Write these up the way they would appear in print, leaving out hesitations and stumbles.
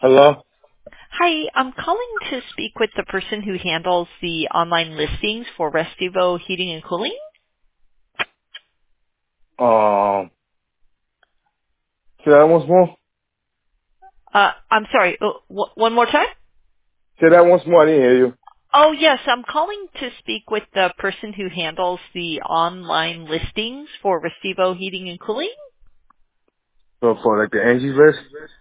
Hello? Hi, I'm calling to speak with the person who handles the online listings for Restivo Heating and Cooling. Um, say that once more? I'm sorry, one more time? Say that once more, I didn't hear you. Oh, yes, I'm calling to speak with the person who handles the online listings for Restivo Heating and Cooling. So for like the Angie's list?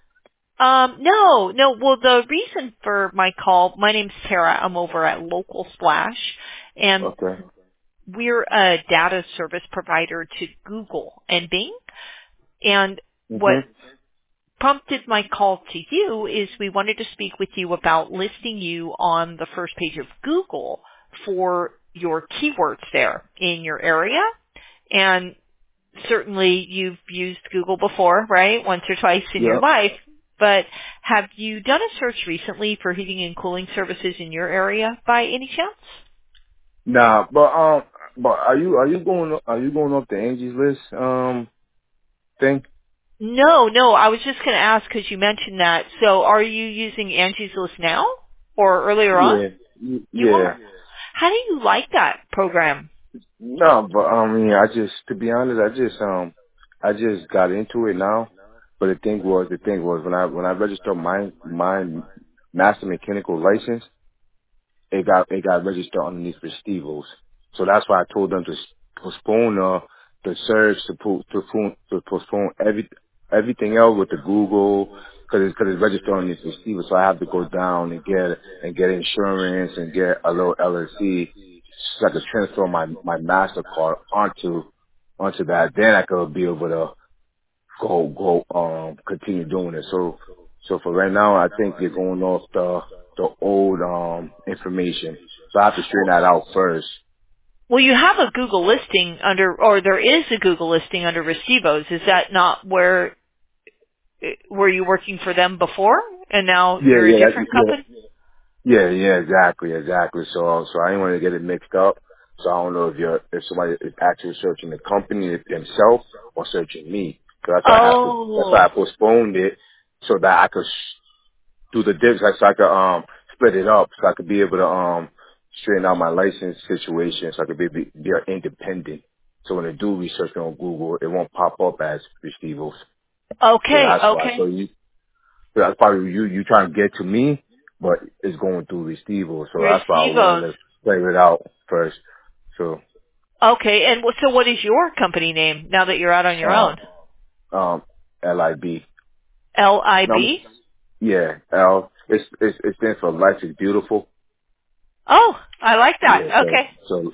No. Well, the reason for my call, my name's Tara. I'm over at Local Splash, and Okay. we're a data service provider to Google and Bing. And what Mm-hmm. prompted my call to you is we wanted to speak with you about listing you on the first page of Google for your keywords there in your area. And certainly you've used Google before, right? Once or twice in your Yep. life. But have you done a search recently for heating and cooling services in your area by any chance? Nah, but are you going off the Angie's list, thing? No. I was just going to ask because you mentioned that. So are you using Angie's List now or earlier on? Yeah. You Yeah. are. How do you like that program? No, but to be honest, I just got into it now. But the thing was when I registered my master mechanical license, it got registered underneath Festivals. So that's why I told them to postpone the search to postpone everything else with the Google because it's registered underneath Festivals. So I have to go down and get insurance and get a little LLC so I could transfer my Mastercard onto that. Then I could be able to continue doing it. So for right now, I think they're going off the old information. So I have to straighten that out first. Well, you have a Google listing under, or there is a Google listing under Recevos. Is that not where, were you working for them before and now Yeah, you're a different yeah, company? yeah, exactly. So I didn't want to get it mixed up. So I don't know if somebody is actually searching the company themselves or searching me. So that's why I Oh, postponed it so that I could do the dips, like so I could split it up, so I could be able to straighten out my license situation, so I could be independent. So when they do research me on Google, it won't pop up as Festivals. So okay, that's why. okay. So that's probably you trying to get to me, but it's going through Festivals. So that's why I wanted Recevos. to play it out first. So Okay, and so what is your company name now that you're out on your um own? um LIB. No, LIB? yeah, L. It stands for Life is Beautiful. Oh, I like that. Yeah, Okay.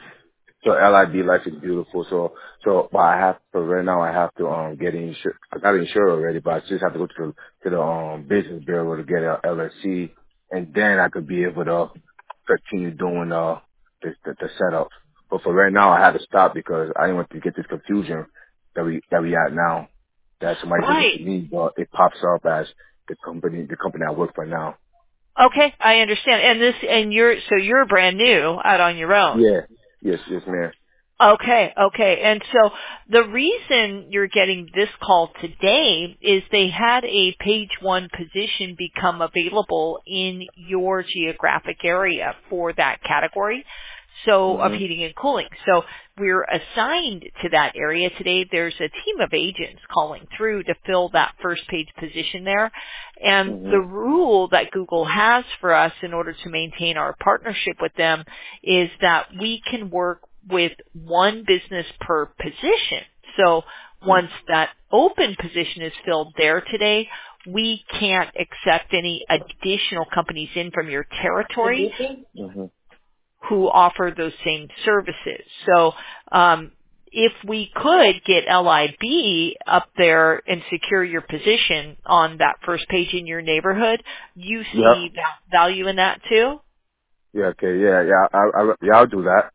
so LIB Life is Beautiful. But for right now I have to get insured. I got insured already, but I just have to go to the business bureau to get a LLC, and then I could be able to continue doing the setup. But for right now I had to stop because I didn't want to get this confusion that we at now. That somebody Right. registered me, but it pops up as the company I work for now. Okay, I understand. And you're brand new out on your own. Yeah. Yes, ma'am. Okay. And so the reason you're getting this call today is they had a page one position become available in your geographic area for that category. So of Mhm. heating and cooling. So we're assigned to that area today. There's a team of agents calling through to fill that first page position there. And the Mhm. rule that Google has for us in order to maintain our partnership with them is that we can work with one business per position. So Mhm. once that open position is filled there today, we can't accept any additional companies in from your territory Mhm. who offer those same services. So if we could get LIB up there and secure your position on that first page in your neighborhood, you Yep. see value in that too? Yeah. Okay. Yeah. I'll do that.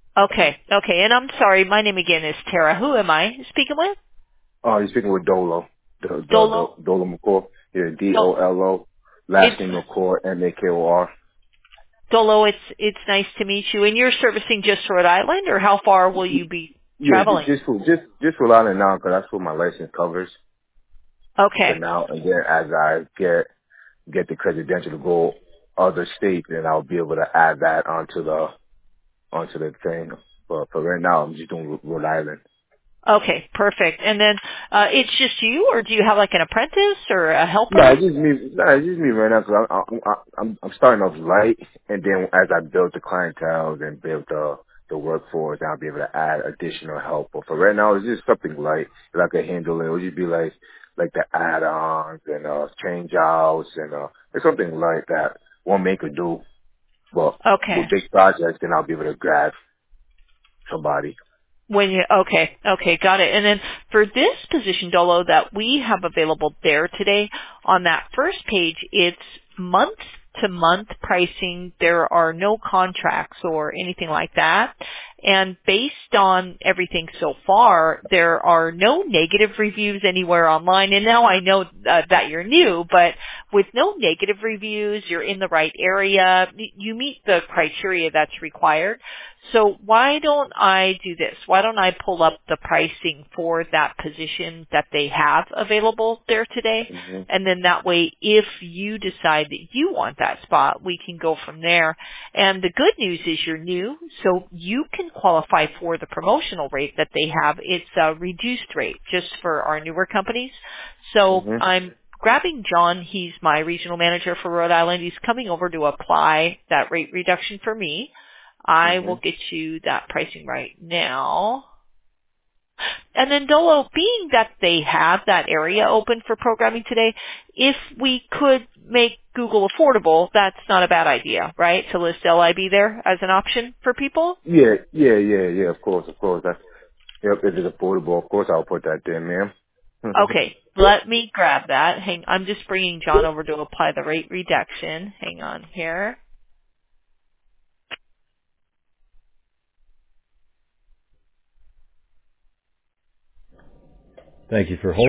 Okay. And I'm sorry, my name again is Tara. Who am I speaking with? Oh, you're speaking with Dolo. Dolo. Dolo McCoy. Yeah. Dol- DOLO. It's Last name McCoy. MAKOR. Dolo. It's nice to meet you. And you're servicing just Rhode Island, or how far will you be Yeah. traveling? Just for Island now, because that's what my license covers for Okay. now. And then as I get get the credential to go other states, and I'll be able to add that onto the thing. But for right now, I'm just doing Rhode Island. Okay, perfect. And then it's just you, or do you have like an apprentice or a No, helper? it's just me. No, it's just me right now because I'm starting off light, and then as I build the clientele and build the workforce, I'll be able to add additional help. But for right now, it's just something light that I can handle. It would just be like the add-ons and change outs and it's something like that one man could do. But Okay. with big projects, then I'll be able to grab somebody. When you okay, got it. And then for this position, Dolo, that we have available there today, on that first page, it's month to month pricing. There are no contracts or anything like that. And based on everything so far, there are no negative reviews anywhere online. And now I know that you're new, but with no negative reviews, you're in the right area. You meet the criteria that's required. So why don't I do this? Why don't I pull up the pricing for that position that they have available there today? Hmm. And then that way, if you decide that you want that spot, we can go from there. And the good news is you're new, so you can qualify for the promotional rate that they have. It's a reduced rate just for our newer companies. So Hmm. I'm grabbing John. He's my regional manager for Rhode Island. He's coming over to apply that rate reduction for me. I Hmm. will get you that pricing right now. And then Dolo, being that they have that area open for programming today, if we could make Google affordable, that's not a bad idea, right? To list LIB there as an option for people? Yeah. Of course. That's, yep. If it's affordable, of course I'll put that there, ma'am. Okay, let me grab that. I'm just bringing John over to apply the rate reduction. Hang on here. Thank you for holding.